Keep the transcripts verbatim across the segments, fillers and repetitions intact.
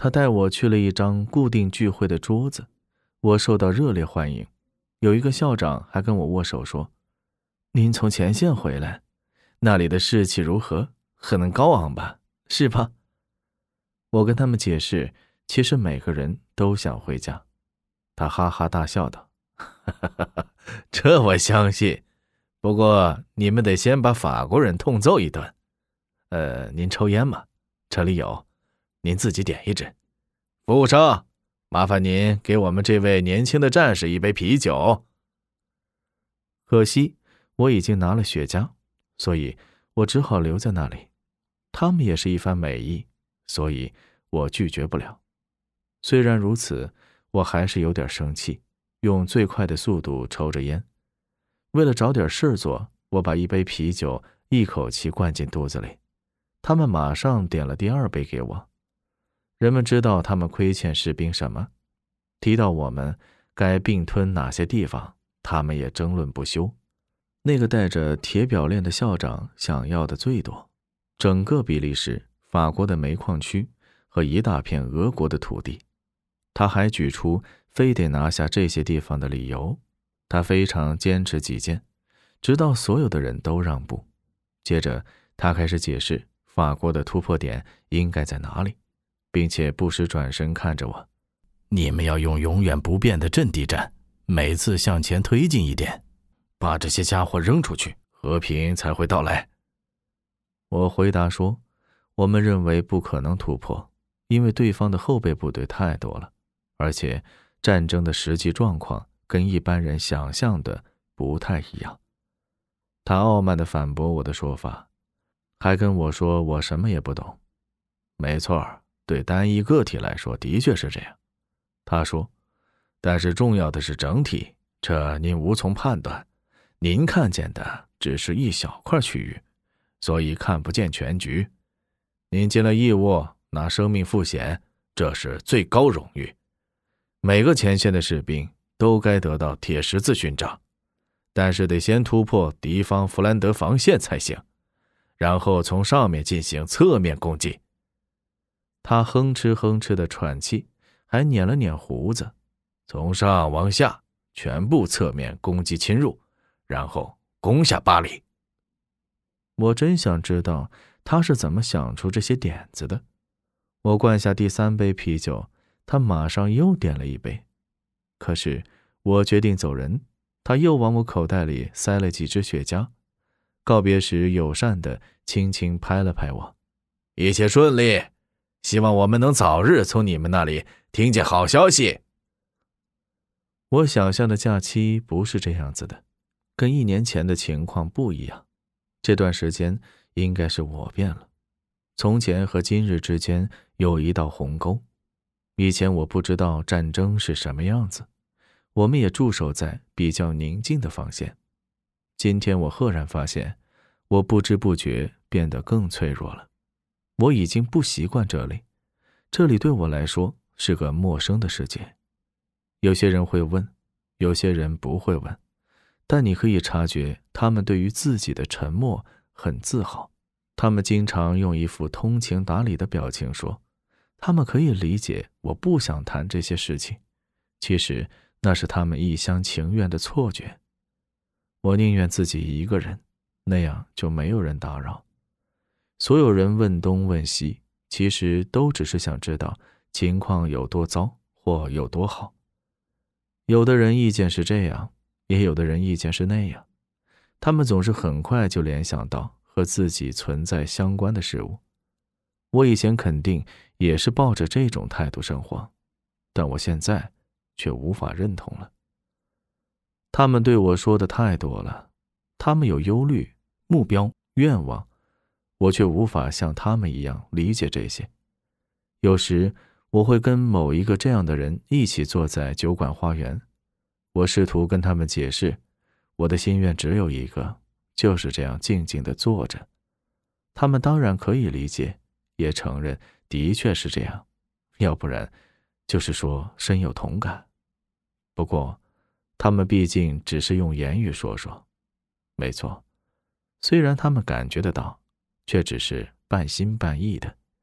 他带我去了一张固定聚会的桌子，我受到热烈欢迎。有一个校长还跟我握手说：“您从前线回来，那里的士气如何？很高昂吧？是吧？”我跟他们解释，其实每个人都想回家。他哈哈大笑道：“这我相信，不过你们得先把法国人痛揍一顿。呃，您抽烟吗？这里有，您自己点一支。服务生，麻烦您给我们这位年轻的战士一杯啤酒。”可惜我已经拿了雪茄，所以我只好留在那里。他们也是一番美意，所以我拒绝不了。虽然如此，我还是有点生气，用最快的速度抽着烟。为了找点事做，我把一杯啤酒一口气灌进肚子里。他们马上点了第二杯给我。人们知道他们亏欠士兵什么，提到我们该并吞哪些地方，他们也争论不休。那个戴着铁表链的校长想要的最多，整个比利时、法国的煤矿区和一大片俄国的土地。他还举出非得拿下这些地方的理由，他非常坚持己见，直到所有的人都让步。接着他开始解释法国的突破点应该在哪里，并且不时转身看着我：“你们要用永远不变的阵地战，每次向前推进一点，把这些家伙扔出去，和平才会到来。”我回答说，我们认为不可能突破，因为对方的后备部队太多了，而且战争的实际状况跟一般人想象的不太一样。他傲慢地反驳我的说法，还跟我说我什么也不懂。没错，对单一个体来说的确是这样，他说，但是重要的是整体，这您无从判断，您看见的只是一小块区域，所以看不见全局。您尽了义务，拿生命付险，这是最高荣誉。每个前线的士兵都该得到铁十字勋章，但是得先突破敌方弗兰德防线才行，然后从上面进行侧面攻击。他哼哧哼哧的喘气，还捻了捻胡子。从上往下，全部侧面攻击侵入，然后攻下巴黎。我真想知道他是怎么想出这些点子的。我灌下第三杯啤酒，他马上又点了一杯。可是我决定走人，他又往我口袋里塞了几支雪茄，告别时友善地轻轻拍了拍我：“一切顺利，希望我们能早日从你们那里听见好消息。”我想象的假期不是这样子的，跟一年前的情况不一样。这段时间应该是我变了，从前和今日之间有一道鸿沟。以前我不知道战争是什么样子，我们也驻守在比较宁静的防线。今天我赫然发现，我不知不觉变得更脆弱了。我已经不习惯这里，这里对我来说是个陌生的世界。有些人会问，有些人不会问，但你可以察觉他们对于自己的沉默很自豪。他们经常用一副通情达理的表情说，他们可以理解我不想谈这些事情，其实那是他们一厢情愿的错觉。我宁愿自己一个人，那样就没有人打扰。所有人问东问西，其实都只是想知道情况有多糟或有多好。有的人意见是这样，也有的人意见是那样，他们总是很快就联想到和自己存在相关的事物。我以前肯定也是抱着这种态度生活，但我现在却无法认同了。他们对我说的太多了，他们有忧虑、目标、愿望，我却无法像他们一样理解这些。有时我会跟某一个这样的人一起坐在酒馆花园，我试图跟他们解释，我的心愿只有一个，就是这样静静地坐着。他们当然可以理解，也承认的确是这样，要不然就是说深有同感。不过他们毕竟只是用言语说说。没错，虽然他们感觉得到，却只是半心半意的。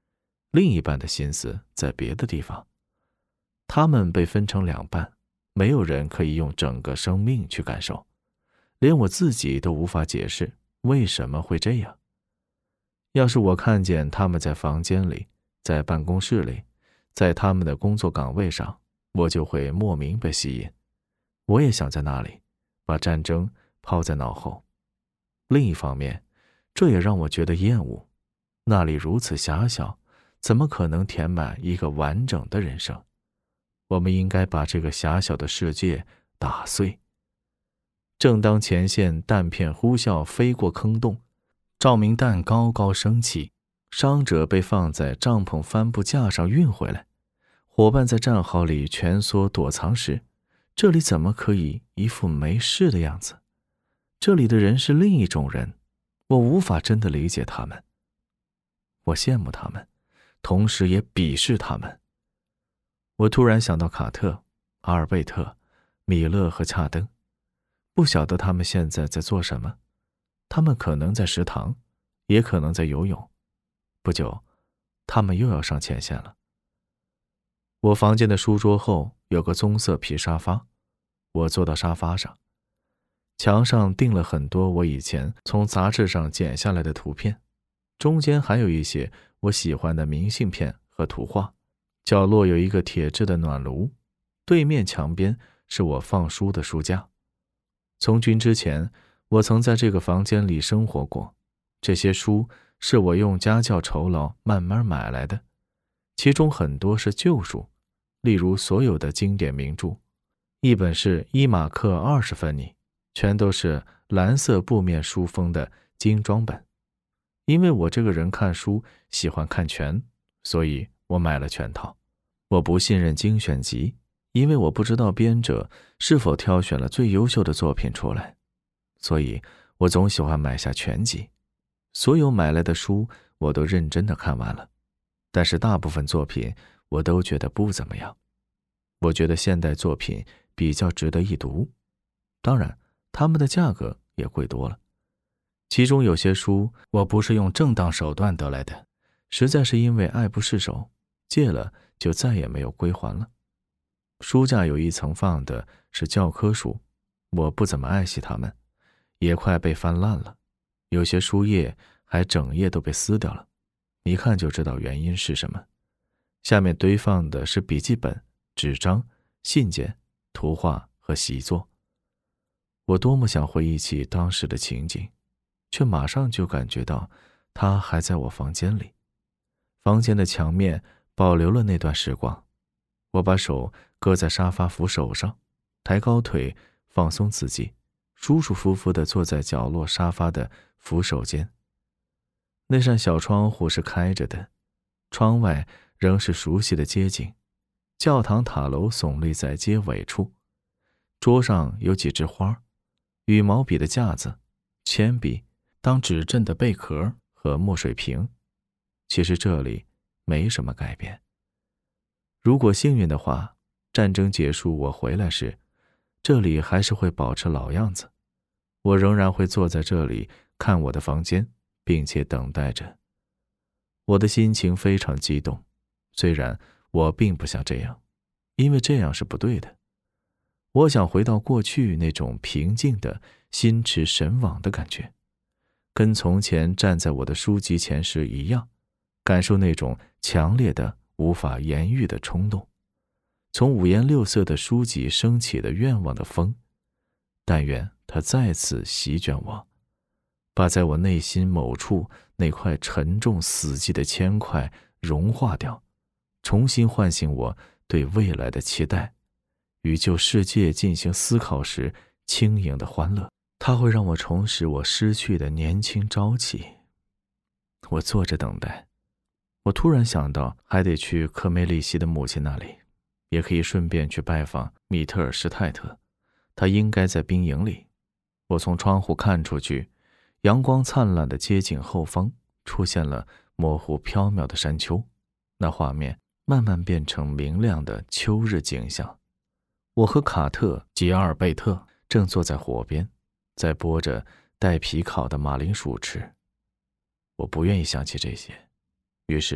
另一半的心思在别的地方。他们被分成两半，没有人可以用整个生命去感受，连我自己都无法解释为什么会这样。要是我看见他们在房间里，在办公室里，在他们的工作岗位上，我就会莫名被吸引。我也想在那里，把战争抛在脑后。另一方面，这也让我觉得厌恶。那里如此狭小，怎么可能填满一个完整的人生？我们应该把这个狭小的世界打碎。正当前线弹片呼啸飞过坑洞，照明弹高高升起，伤者被放在帐篷帆布架上运回来，伙伴在战壕里蜷缩躲藏时，这里怎么可以一副没事的样子？这里的人是另一种人，我无法真的理解他们。我羡慕他们，同时也鄙视他们。我突然想到卡特、阿尔贝特、米勒和恰登，不晓得他们现在在做什么。他们可能在食堂，也可能在游泳。不久，他们又要上前线了。我房间的书桌后有个棕色皮沙发，我坐到沙发上，墙上钉了很多我以前从杂志上剪下来的图片，中间还有一些我喜欢的明信片和图画。角落有一个铁制的暖炉，对面墙边是我放书的书架。从军之前，我曾在这个房间里生活过，这些书是我用家教酬劳慢慢买来的，其中很多是旧书，例如所有的经典名著，一本是一马克二十分尼，全都是蓝色布面书封的精装本。因为我这个人看书喜欢看全，所以我买了全套。我不信任精选集，因为我不知道编者是否挑选了最优秀的作品出来，所以我总喜欢买下全集。所有买来的书我都认真的看完了，但是大部分作品我都觉得不怎么样。我觉得现代作品比较值得一读，当然他们的价格也贵多了。其中有些书我不是用正当手段得来的，实在是因为爱不释手，借了就再也没有归还了。书架有一层放的是教科书，我不怎么爱惜它们，也快被翻烂了，有些书页还整页都被撕掉了，一看就知道原因是什么。下面堆放的是笔记本、纸张、信件、图画和习作。我多么想回忆起当时的情景，却马上就感觉到它还在我房间里。房间的墙面保留了那段时光。我把手搁在沙发扶手上，抬高腿，放松自己，舒舒服服地坐在角落沙发的扶手间。那扇小窗户是开着的，窗外仍是熟悉的街景，教堂塔楼耸立在街尾处。桌上有几枝花，羽毛笔的架子，铅笔当指针的贝壳和墨水瓶。其实这里没什么改变。如果幸运的话，战争结束我回来时，这里还是会保持老样子。我仍然会坐在这里看我的房间，并且等待着。我的心情非常激动，虽然我并不想这样，因为这样是不对的。我想回到过去那种平静的心驰神往的感觉，跟从前站在我的书籍前时一样，感受那种强烈的无法言喻的冲动，从五颜六色的书籍升起的愿望的风。但愿它再次席卷我，把在我内心某处那块沉重死寂的铅块融化掉，重新唤醒我对未来的期待，与就世界进行思考时轻盈的欢乐。它会让我重拾我失去的年轻朝气。我坐着等待。我突然想到还得去科梅利希的母亲那里，也可以顺便去拜访米特尔施泰特，他应该在兵营里。我从窗户看出去，阳光灿烂的街景后方出现了模糊缥缈的山丘，那画面慢慢变成明亮的秋日景象。我和卡特及阿尔贝特正坐在火边，在剥着带皮烤的马铃薯吃。我不愿意想起这些，于是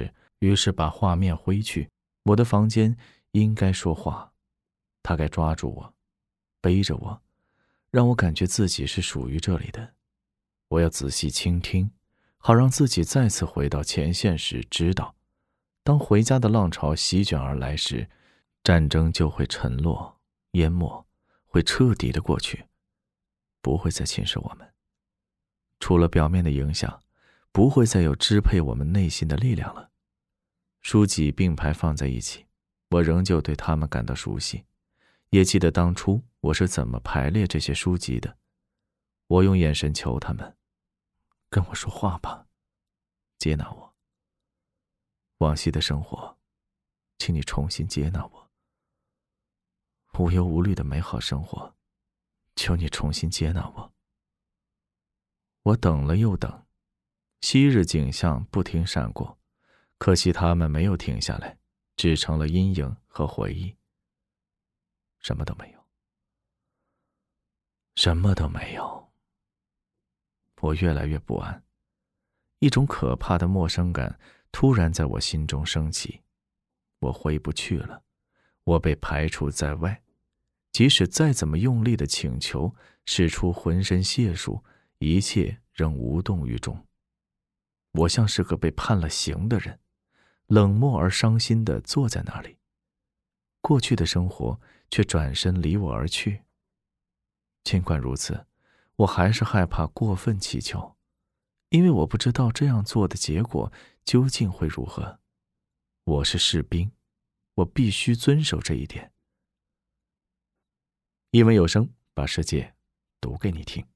于是把画面挥去。我的房间应该说话，他该抓住我，背着我，让我感觉自己是属于这里的。我要仔细倾听，好让自己再次回到前线时知道，当回家的浪潮席卷而来时，战争就会沉落淹没，会彻底的过去，不会再侵蚀我们。除了表面的影响，不会再有支配我们内心的力量了。书籍并排放在一起，我仍旧对它们感到熟悉，也记得当初我是怎么排列这些书籍的。我用眼神求他们，跟我说话吧，接纳我。往昔的生活，请你重新接纳我。无忧无虑的美好生活，求你重新接纳我。我等了又等，昔日景象不停闪过，可惜它们没有停下来，只成了阴影和回忆。什么都没有，什么都没有。我越来越不安，一种可怕的陌生感突然在我心中升起。我回不去了，我被排除在外，即使再怎么用力的请求，使出浑身解数，一切仍无动于衷。我像是个被判了刑的人，冷漠而伤心地坐在那里。过去的生活却转身离我而去。尽管如此，我还是害怕过分祈求，因为我不知道这样做的结果究竟会如何。我是士兵，我必须遵守这一点。一文有声，把世界读给你听。